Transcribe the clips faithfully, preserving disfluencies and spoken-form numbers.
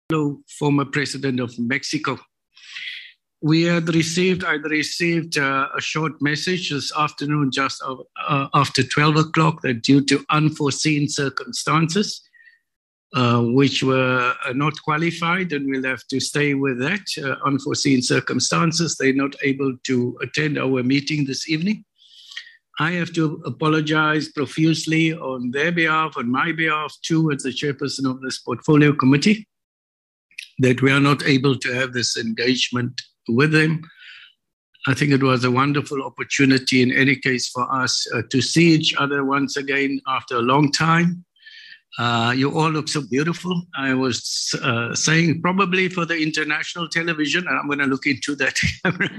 former president of Mexico. We had received, I'd received uh, a short message this afternoon, just uh, after twelve o'clock, that due to unforeseen circumstances, uh, which were not qualified, and we'll have to stay with that, uh, unforeseen circumstances, they're not able to attend our meeting this evening. I have to apologize profusely on their behalf, on my behalf too, as the chairperson of this portfolio committee, that we are not able to have this engagement with them. I think it was a wonderful opportunity in any case for us uh, to see each other once again after a long time. Uh, you all look so beautiful. I was uh, saying probably for the international television, and I'm going to look into that camera.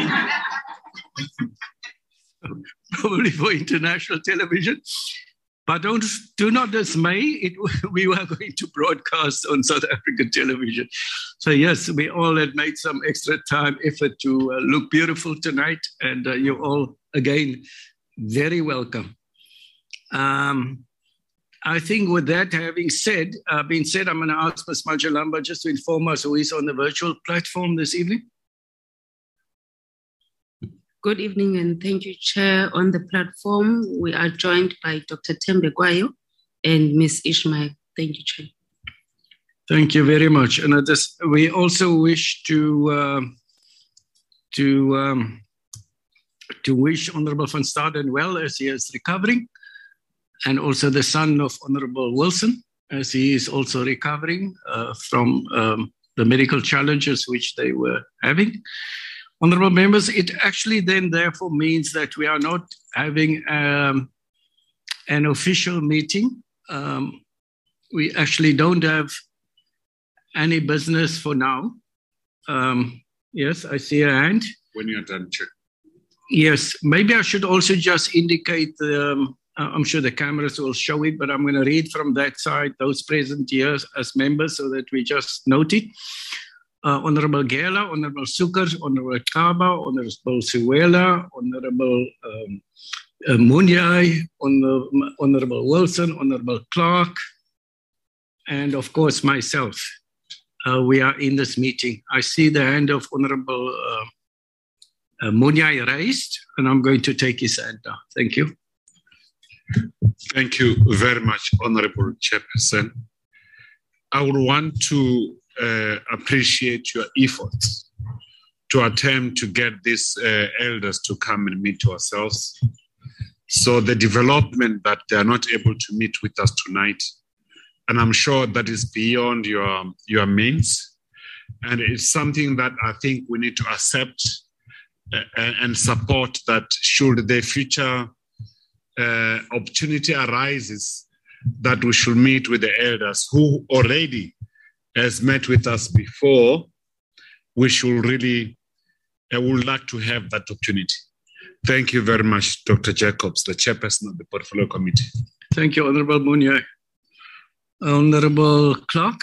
Probably for international television. But don't, do not dismay, it, we were going to broadcast on South African television. So yes, we all had made some extra time, effort to uh, look beautiful tonight. And uh, you're all, again, very welcome. Um, I think with that having said, uh, being said, I'm going to ask Miz Majalamba just to inform us who is on the virtual platform this evening. Good evening, and thank you, Chair. On the platform, we are joined by Doctor Thembe Gwayo and Miz Ismail. Thank you, Chair. Thank you very much. And I just, we also wish to uh, to um, to wish Honourable Van Staden well as he is recovering, and also the son of Honourable Wilson as he is also recovering uh, from um, the medical challenges which they were having. Honourable members, it actually then therefore means that we are not having um, an official meeting. Um, we actually don't have any business for now. Um, yes, I see a hand. When you're done, Chair. Yes, maybe I should also just indicate, the, um, I'm sure the cameras will show it, but I'm going to read from that side, those present here as members, so that we just note it. Uh, Honourable Gela, Honourable Sukers, Honourable Kaba, Honourable Siwela, Honourable um, uh, Munyai, Honor, Honourable Wilson, Honourable Clark, and of course myself. Uh, we are in this meeting. I see the hand of Honourable uh, uh, Munyai raised, and I'm going to take his hand now. Thank you. Thank you very much, Honourable Chairperson. I would want to Uh, appreciate your efforts to attempt to get these uh, elders to come and meet ourselves. So the development that they are not able to meet with us tonight, and I'm sure that is beyond your, your means, and it's something that I think we need to accept uh, and support, that should the future uh, opportunity arises, that we should meet with the elders who already has met with us before. We should really, I would like to have that opportunity. Thank you very much, Doctor Jacobs, the chairperson of the Portfolio Committee. Thank you, Honourable Munyai. Honourable Clark.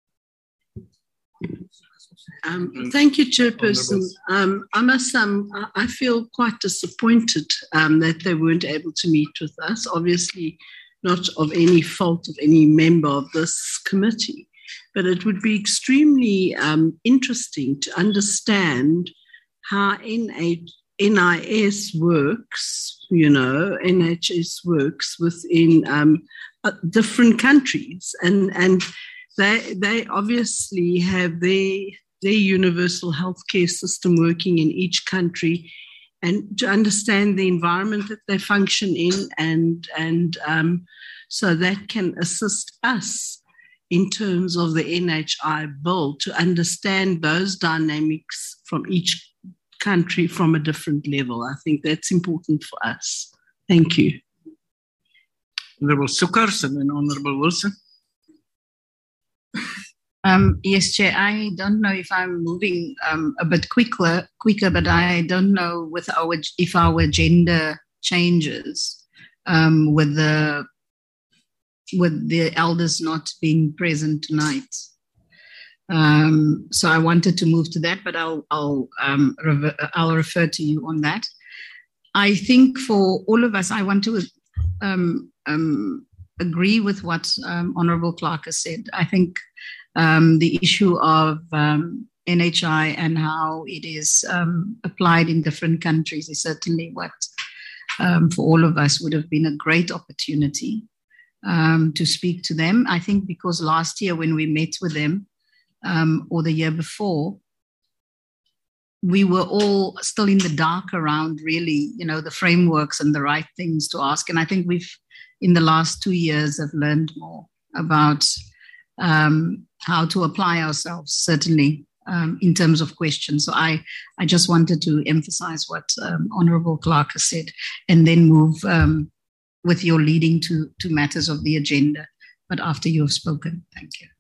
Um, thank you, Chairperson. Um, I must um, I feel quite disappointed um, that they weren't able to meet with us, obviously not of any fault of any member of this committee. But it would be extremely um, interesting to understand how N I S works, you know, N H S works within um, uh, different countries. And, and they, they obviously have their, their universal healthcare system working in each country, and to understand the environment that they function in, and, and um, so that can assist us in terms of the N H I bill, to understand those dynamics from each country from a different level. I think that's important for us. Thank you. Honourable Sukers and then Honourable Wilson. Um, yes, Chair, I don't know if I'm moving um, a bit quicker, quicker, but I don't know with our, if our agenda changes um, with the with the elders not being present tonight. Um, so I wanted to move to that, but I'll I'll um, rever- I'll refer to you on that. I think for all of us, I want to um, um, agree with what um, Honourable Clark has said. I think Um, the issue of um, N H I and how it is um, applied in different countries is certainly what, um, for all of us, would have been a great opportunity um, to speak to them. I think because last year when we met with them, um, or the year before, we were all still in the dark around really, you know, the frameworks and the right things to ask. And I think we've, in the last two years, have learned more about um, how to apply ourselves, certainly um, in terms of questions. So I, I just wanted to emphasize what um, Honorable Clark has said, and then move um, with your leading to, to matters of the agenda. But after you have spoken, thank you.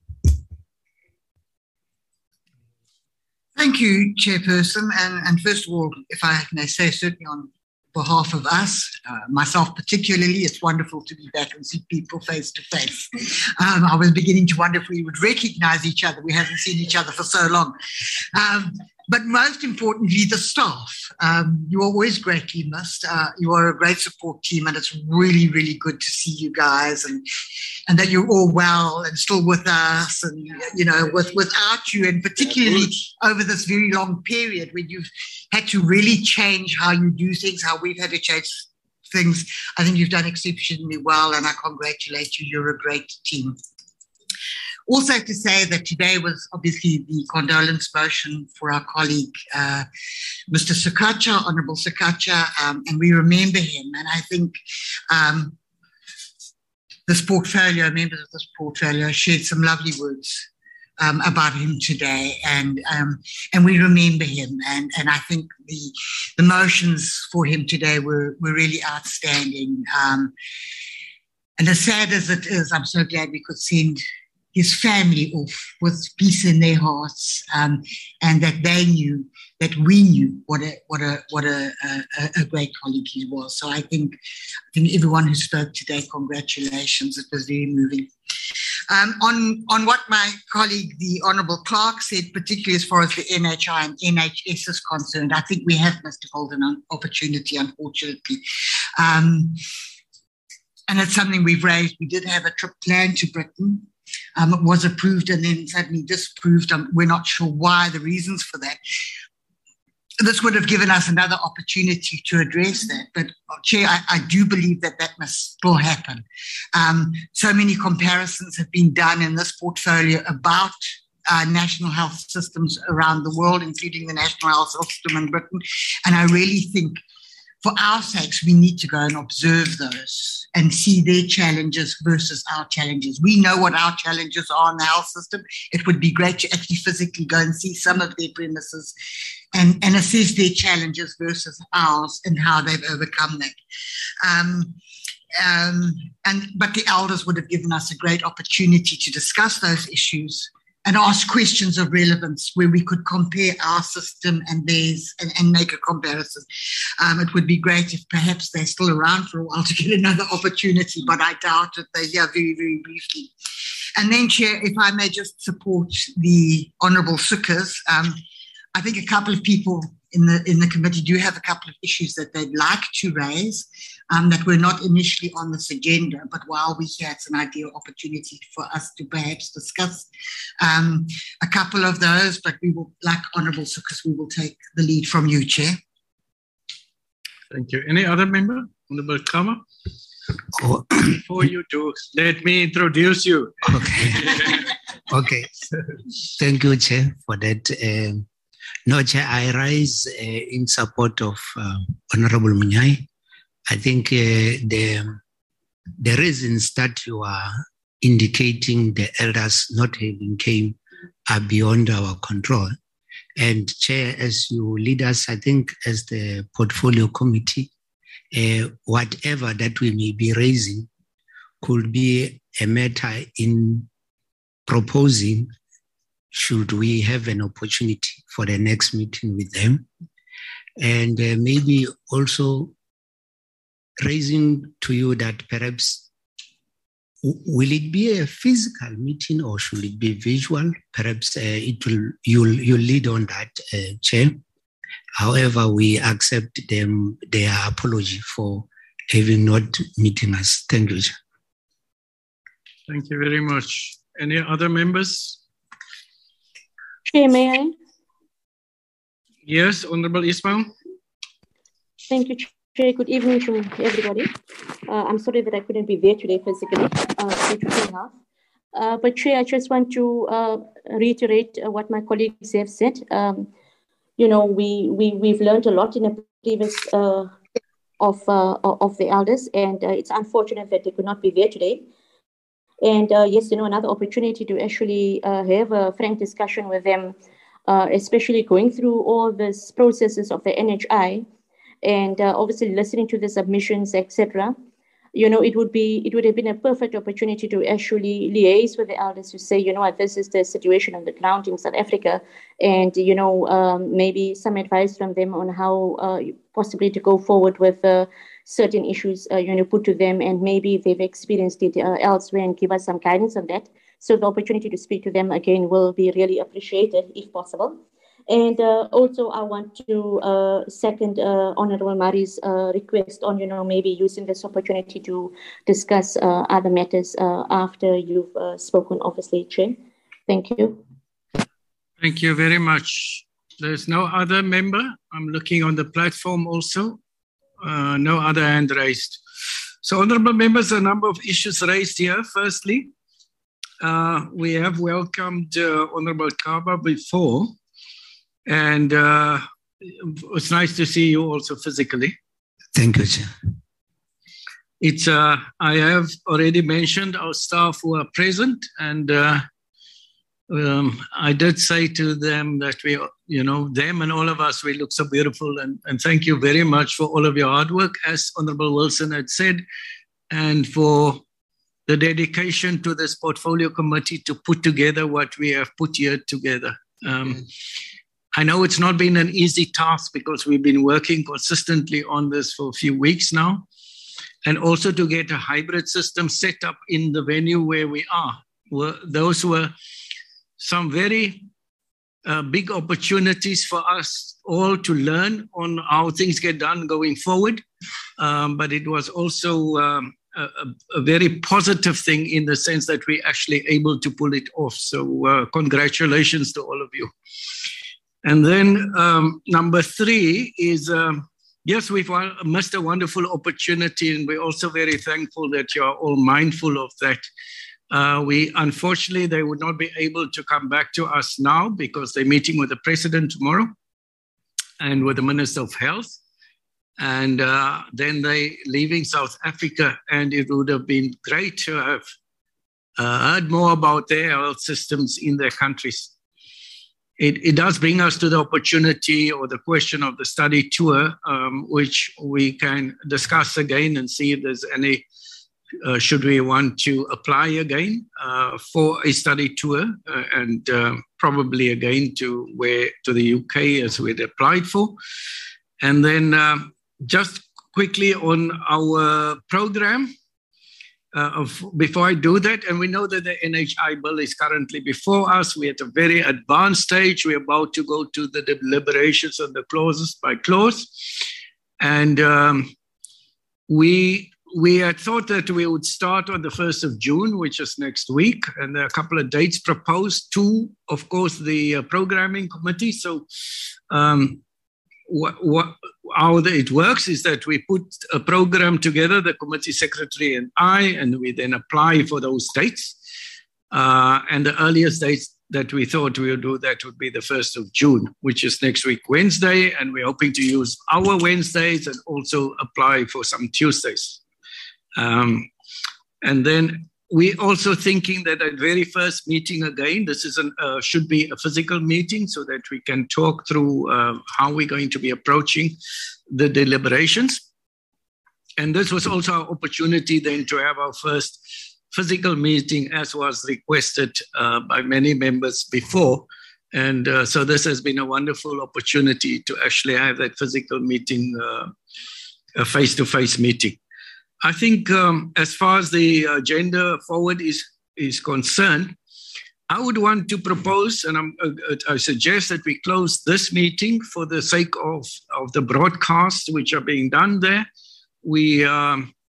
Thank you, Chairperson. And, and first of all, if I may say, certainly on behalf of us, uh, myself particularly, it's wonderful to be back and see people face to face. Um, I was beginning to wonder if we would recognize each other. We haven't seen each other for so long. Um, but most importantly, the staff. Um, you are always greatly missed. Uh, you are a great support team, and it's really, really good to see you guys, and and that you're all well and still with us, and you know, with without you, and particularly over this very long period when you've had to really change how you do things, how we've had to change things. I think you've done exceptionally well, and I congratulate you. You're a great team. Also to say that today was obviously the condolence motion for our colleague, uh, Mister Sukacha, Honorable Sukacha, um, and we remember him. And I think um, this portfolio, members of this portfolio shared some lovely words um, about him today, and um, and we remember him. And, and I think the the motions for him today were, were really outstanding. Um, and as sad as it is, I'm so glad we could send his family off with peace in their hearts, um, and that they knew, that we knew what a what a what a, a, a great colleague he was. So I think I think everyone who spoke today, congratulations. It was very moving. Um, on on what my colleague, the Honourable Clark, said, particularly as far as the N H I and N H S is concerned, I think we have missed a golden opportunity, unfortunately. Um, and it's something we've raised. We did have a trip planned to Britain. Um, it was approved and then suddenly disproved. Um, we're not sure why, the reasons for that. This would have given us another opportunity to address that. But, Chair, I, I do believe that that must still happen. Um, so many comparisons have been done in this portfolio about uh, national health systems around the world, including the national health system in Britain. And I really think for our sakes, we need to go and observe those and see their challenges versus our challenges. We know what our challenges are in the health system. It would be great to actually physically go and see some of their premises and, and assess their challenges versus ours and how they've overcome that. Um, um, and but the elders would have given us a great opportunity to discuss those issues and ask questions of relevance where we could compare our system and theirs and, and make a comparison. Um, it would be great if perhaps they're still around for a while to get another opportunity, but I doubt it. They're here very, very briefly. And then, Chair, if I may just support the Honourable Sukas, um, I think a couple of people in the in the committee do have a couple of issues that they'd like to raise um, that were not initially on this agenda, but while we're here, it's an ideal opportunity for us to perhaps discuss um, a couple of those, but we will, like Honourable Sukas, we will take the lead from you, Chair. Thank you. Any other member? Honourable Kama? Oh. Before you do, let me introduce you. Okay. Okay. Thank you, Chair, for that. Um, no, Chair, I rise uh, in support of uh, Honourable Munyai. I think uh, the, the reasons that you are indicating the elders not having came are beyond our control. And Chair, as you lead us, I think as the portfolio committee, uh, whatever that we may be raising could be a matter in proposing should we have an opportunity for the next meeting with them. And uh, maybe also raising to you that perhaps will it be a physical meeting or should it be visual? Perhaps uh, it will you'll you'll lead on that, uh, Chair. However, we accept them their apology for having not meeting us. Thank you, Chair. Thank you very much. Any other members? Chair, may I? Yes, Honorable Ismail. Thank you, Chair. Good evening to everybody. Uh, I'm sorry that I couldn't be there today physically uh, due to ill health. Uh, but Chair, I just want to uh, reiterate uh, what my colleagues have said. Um, you know, we, we, we've learned a lot in the previous uh, of, uh, of the elders, and uh, it's unfortunate that they could not be there today. And uh, yes, you know, another opportunity to actually uh, have a frank discussion with them, uh, especially going through all these processes of the N H I and uh, obviously listening to the submissions, et cetera. You know, it would be, it would have been a perfect opportunity to actually liaise with the elders to say, you know what, this is the situation on the ground in South Africa, and, you know, um, maybe some advice from them on how uh, possibly to go forward with uh, certain issues, uh, you know, put to them, and maybe they've experienced it uh, elsewhere and give us some guidance on that. So the opportunity to speak to them again will be really appreciated if possible. And uh, also I want to uh, second uh, Honorable Mari's uh, request on, you know, maybe using this opportunity to discuss uh, other matters uh, after you've uh, spoken, obviously, Chair. Thank you. Thank you very much. There's no other member. I'm looking on the platform also. Uh, no other hand raised. So, honorable members, a number of issues raised here. Firstly, uh, we have welcomed uh, Honorable Kaba before, and uh, it's nice to see you also physically. Thank you, Chair. It's, uh, I have already mentioned our staff who are present, and uh, um, I did say to them that we, you know, them and all of us, we look so beautiful, and, and thank you very much for all of your hard work, as Honorable Wilson had said, and for the dedication to this portfolio committee to put together what we have put here together. Um, mm. I know it's not been an easy task because we've been working consistently on this for a few weeks now, and also to get a hybrid system set up in the venue where we are. Were, those were some very uh, big opportunities for us all to learn on how things get done going forward. Um, but it was also um, a, a very positive thing in the sense that we're actually able to pull it off. So uh, congratulations to all of you. And then um, number three is, um, yes, we've missed a wonderful opportunity, and we're also very thankful that you are all mindful of that. Uh, we, unfortunately, they would not be able to come back to us now because they're meeting with the President tomorrow and with the Minister of Health. And uh, then they leaving South Africa, and it would have been great to have uh, heard more about their health systems in their countries. It, it does bring us to the opportunity or the question of the study tour, um, which we can discuss again and see if there's any, uh, should we want to apply again uh, for a study tour uh, and uh, probably again to where to the U K as we'd applied for. And then uh, just quickly on our program. Uh, of, before I do that, and we know that the N H I bill is currently before us. We're at a very advanced stage. We're about to go to the deliberations on the clauses by clause. And um, we, we had thought that we would start on the first of June, which is next week. And there are a couple of dates proposed. Two, of course, the uh, programming committee. So um, what, what, how it works is that we put a program together, the committee secretary and I, and we then apply for those dates. Uh, and the earliest dates that we thought we would do that would be the first of June, which is next week, Wednesday. And we're hoping to use our Wednesdays and also apply for some Tuesdays. Um, and then we're also thinking that at very first meeting again, this is an, uh, should be a physical meeting so that we can talk through uh, how we're going to be approaching the deliberations. And this was also our opportunity then to have our first physical meeting, as was requested uh, by many members before. And uh, so this has been a wonderful opportunity to actually have that physical meeting, uh, a face-to-face meeting. I think um, as far as the agenda forward is, is concerned, I would want to propose, and I'm, uh, I suggest that we close this meeting for the sake of, of the broadcasts which are being done there. We, um,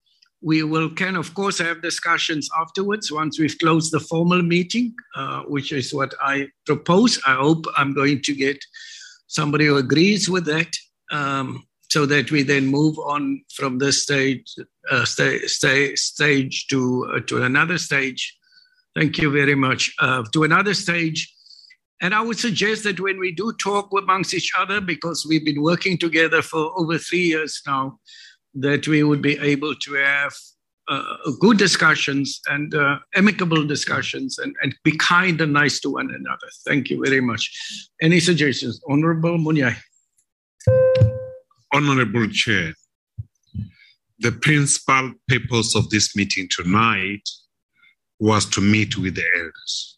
We will can, of course, have discussions afterwards once we've closed the formal meeting, uh, which is what I propose. I hope I'm going to get somebody who agrees with that, um, so that we then move on from this stage, uh, sta- sta- stage to uh, to another stage. Thank you very much. Uh, to another stage. And I would suggest that when we do talk amongst each other, because we've been working together for over three years now, that we would be able to have uh, good discussions and uh, amicable discussions and, and be kind and nice to one another. Thank you very much. Any suggestions? Honorable Munyai. Honorable Chair, the principal purpose of this meeting tonight was to meet with the elders.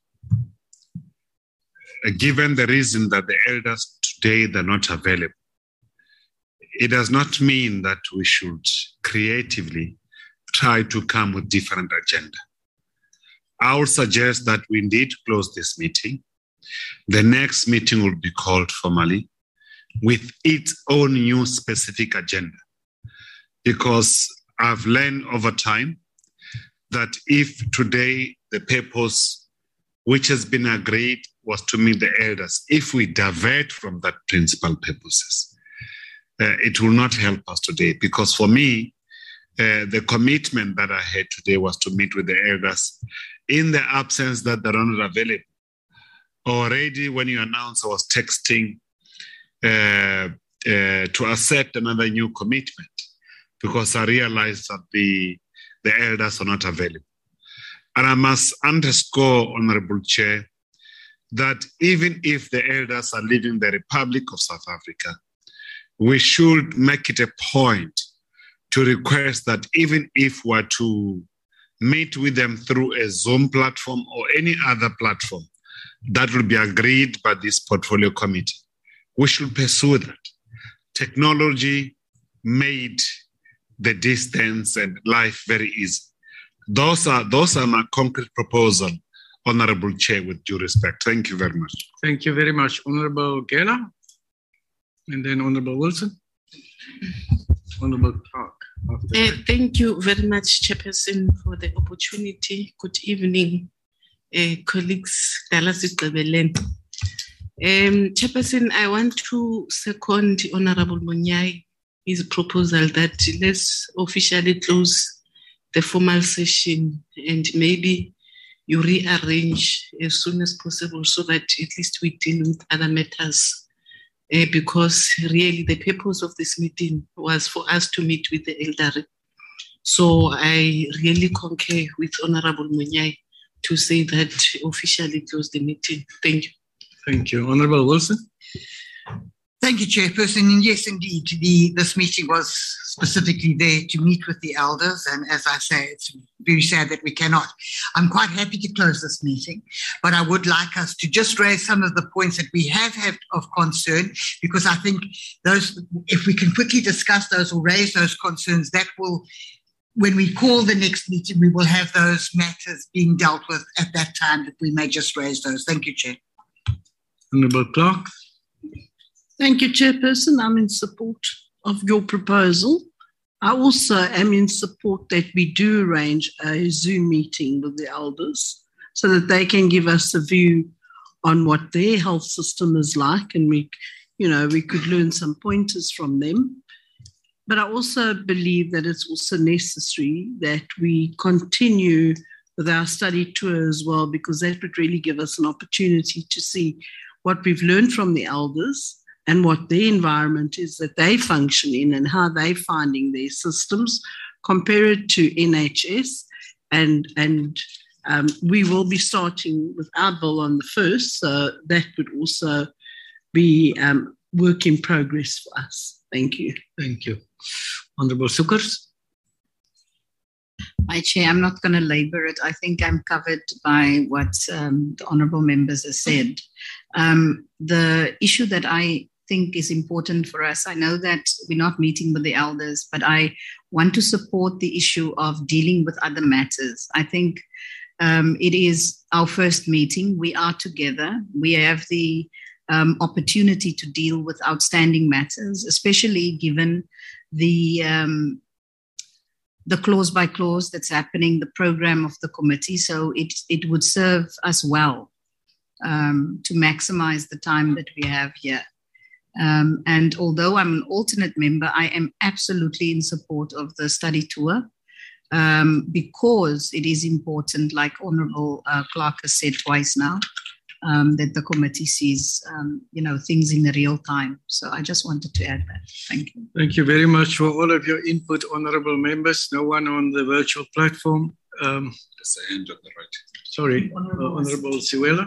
Uh, given the reason that the elders today they're not available, it does not mean that we should creatively try to come with different agenda. I would suggest that we indeed close this meeting. The next meeting will be called formally with its own new specific agenda, because I've learned over time that if today the purpose which has been agreed was to meet the elders, if we divert from that principal purposes, Uh, it will not help us today, because for me, uh, the commitment that I had today was to meet with the elders in the absence that they're not available. Already when you announced, I was texting uh, uh, to accept another new commitment, because I realized that the, the elders are not available. And I must underscore, Honorable Chair, that even if the elders are leaving the Republic of South Africa, we should make it a point to request that even if we're to meet with them through a Zoom platform or any other platform that will be agreed by this portfolio committee, we should pursue that. Technology made the distance and life very easy. Those are, those are my concrete proposal, Honorable Chair, with due respect. Thank you very much. Thank you very much, Honorable Gela. And then Honorable Wilson. Honorable Clark. Uh, thank you very much, Chairperson, for the opportunity. Good evening, uh, colleagues. Um, Chairperson, I want to second Honorable Munyai, his proposal that let's officially close the formal session and maybe you rearrange as soon as possible so that at least we deal with other matters. Uh, because really the purpose of this meeting was for us to meet with the elderly. So I really concur with Honorable Munyai to say that officially close the meeting. Thank you. Thank you. Honorable Wilson. Thank you, Chairperson. And yes, indeed, the, this meeting was specifically there to meet with the elders. And as I say, it's very sad that we cannot. I'm quite happy to close this meeting, but I would like us to just raise some of the points that we have had of concern, because I think those, if we can quickly discuss those or raise those concerns, that will, when we call the next meeting, we will have those matters being dealt with at that time, that we may just raise those. Thank you, Chair. Honorable Clark. Thank you, Chairperson. I'm in support of your proposal. I also am in support that we do arrange a Zoom meeting with the elders so that they can give us a view on what their health system is like, and we, you know, we could learn some pointers from them. But I also believe that it's also necessary that we continue with our study tour as well, because that would really give us an opportunity to see what we've learned from the elders and what their environment is that they function in and how they're finding their systems, compare it to N H S. And, and um, we will be starting with our bill on the first, so that would also be um, work in progress for us. Thank you. Thank you. Honorable Sukers. My Chair, I'm not going to labour it. I think I'm covered by what um, the honourable members have said. Um, the issue that I think is important for us, I know that we're not meeting with the elders, but I want to support the issue of dealing with other matters. I think um, it is our first meeting. We are together. We have the um, opportunity to deal with outstanding matters, especially given the um, the clause by clause that's happening, the program of the committee. So it, it would serve us well um, to maximize the time that we have here. Um, and although I'm an alternate member, I am absolutely in support of the study tour um, because it is important, like Honorable uh, Clark has said twice now, um, that the committee sees, um, you know, things in the real time. So I just wanted to add that. Thank you. Thank you very much for all of your input, honorable members. No one on the virtual platform. Um, That's the end of the right. Sorry, Honorable, uh, Honorable Siwela.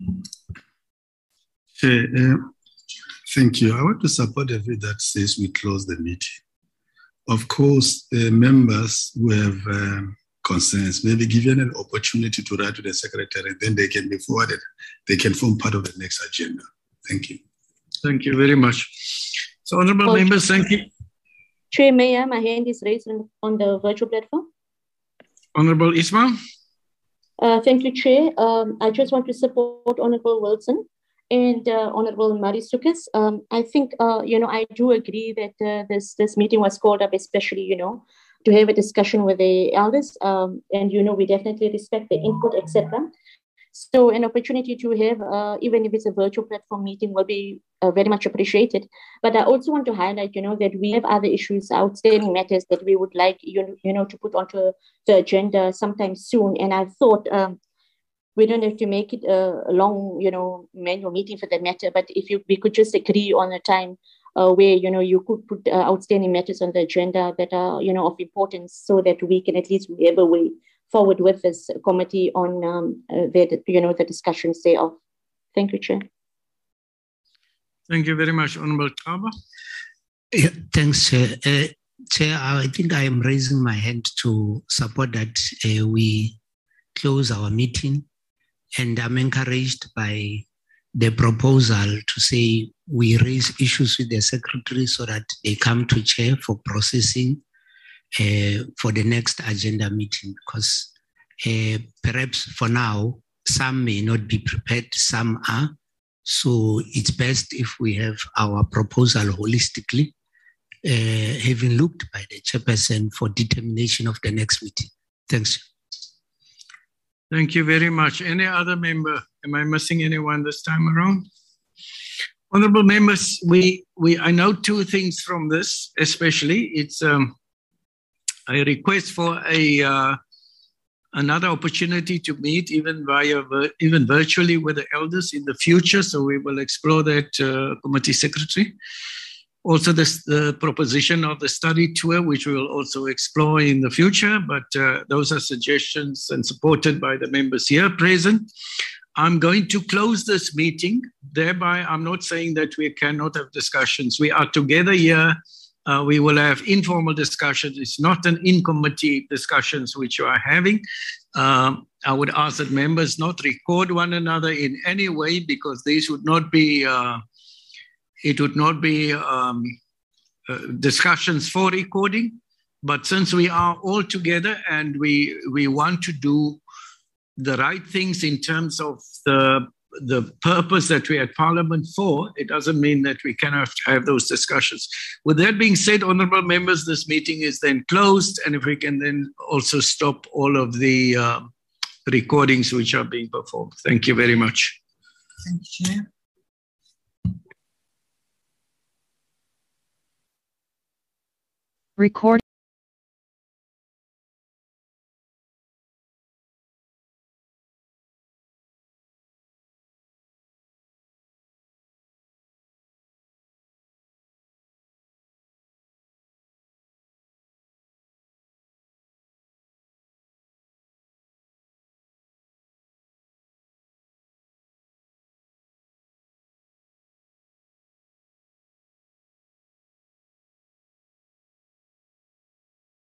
Chair, uh, thank you. I want to support the view that says we close the meeting. Of course, the members who have um, concerns may be given an opportunity to write to the secretary, then they can be forwarded. They can form part of the next agenda. Thank you. Thank you very much. So, honorable oh, members, thank you. Chair, Mayor, my hand is raised on the virtual platform. Honorable Ismail. Uh, thank you, Chair. Um, I just want to support Honorable Wilson and uh, Honorable Maristukis. Um, I think, uh, you know, I do agree that uh, this, this meeting was called up, especially, you know, to have a discussion with the elders. Um, and, you know, we definitely respect the input, et cetera. So an opportunity to have, uh, even if it's a virtual platform meeting, will be uh, very much appreciated. But I also want to highlight, you know, that we have other issues, outstanding matters that we would like, you, you know, to put onto the agenda sometime soon. And I thought um, we don't have to make it a, a long, you know, manual meeting for that matter. But if you, we could just agree on a time uh, where, you know, you could put uh, outstanding matters on the agenda that are, you know, of importance so that we can at least have a way forward with this committee on um, uh, the, you know, the discussions thereof. Thank you, Chair. Thank you very much, Honorable Kaba. Yeah, thanks, Chair. Uh, Chair, I think I am raising my hand to support that uh, we close our meeting, and I'm encouraged by the proposal to say we raise issues with the secretary so that they come to Chair for processing Uh, for the next agenda meeting, because uh, perhaps for now, some may not be prepared, some are. So it's best if we have our proposal holistically, uh, having looked by the chairperson for determination of the next meeting. Thanks. Thank you very much. Any other member? Am I missing anyone this time around? Honorable members, we, we I know two things from this, especially. It's um, a request for a uh, another opportunity to meet even via even virtually with the elders in the future. So we will explore that, uh, committee secretary. Also, this, the proposition of the study tour, which we will also explore in the future. But uh, those are suggestions and supported by the members here present. I'm going to close this meeting. Thereby, I'm not saying that we cannot have discussions. We are together here. Uh, we will have informal discussions. It's not an in-committee discussions which you are having. Um, I would ask that members not record one another in any way, because these would not be, uh, it would not be um, uh, discussions for recording. But since we are all together and we, we want to do the right things in terms of the the purpose that we had Parliament for, it doesn't mean that we cannot have those discussions. With that being said, honorable members, this meeting is then closed, and if we can then also stop all of the uh, recordings which are being performed. Thank you very much. Thank you, Chair. Record.